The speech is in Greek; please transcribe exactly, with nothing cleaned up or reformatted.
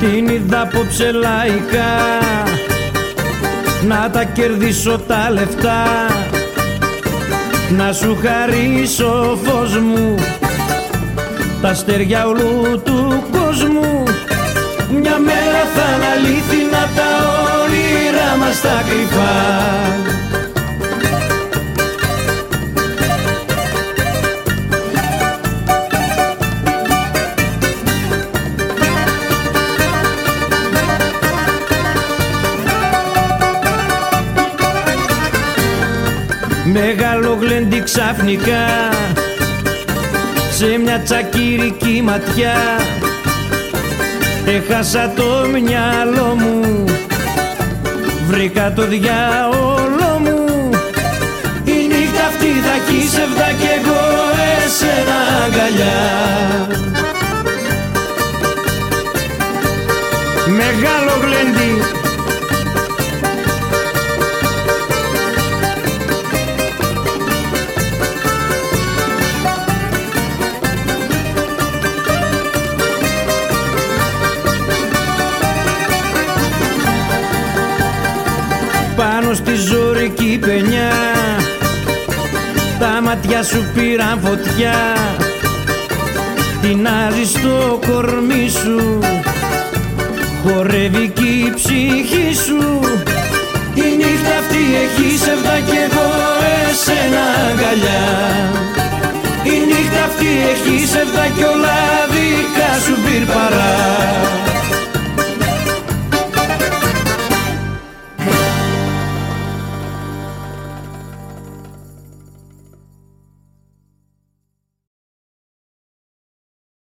Την είδα απόψε λαϊκά να τα κερδίσω τα λεφτά, να σου χαρίσω φως μου τα αστέρια όλου του κόσμου. Μια μέρα θα είναι αλήθινα τα όνειρά μας τα κρυφά. Μεγάλο γλέντι ξαφνικά σε μια τσακυρική ματιά έχασα το μυαλό μου, βρήκα το διάολο μου. Η νύχτα αυτή θα κύσευδα κι εγώ εσένα αγκαλιά. Μεγάλο γλέντι. Πάνω στη ζωρική παινιά τα μάτια σου πήραν φωτιά, τεινάζει στο κορμί σου, χορεύει κι η ψυχή σου. Η νύχτα αυτή έχει σεβδά κι εγώ εσένα αγκαλιά. Η νύχτα αυτή έχει σεβδά κι όλα δικά σου πυρπαρά.